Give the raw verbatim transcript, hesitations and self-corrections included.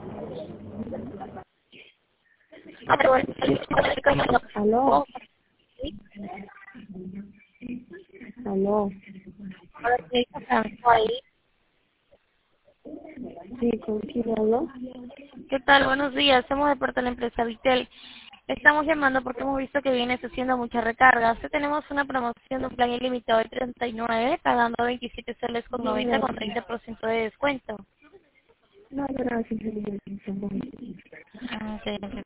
Aló, aló, Hola, señorita Franco, ahí. sí, ¿con quién hablo? ¿Qué tal? Buenos días. Somos de parte de la empresa Vitel. Estamos llamando porque hemos visto que vienes haciendo muchas recargas. Tenemos una promoción de un plan ilimitado de treinta y nueve, pagando veintisiete soles con No, noventa con gracias. treinta por ciento de descuento. No, gracias, señorita. Ah, ok, ok.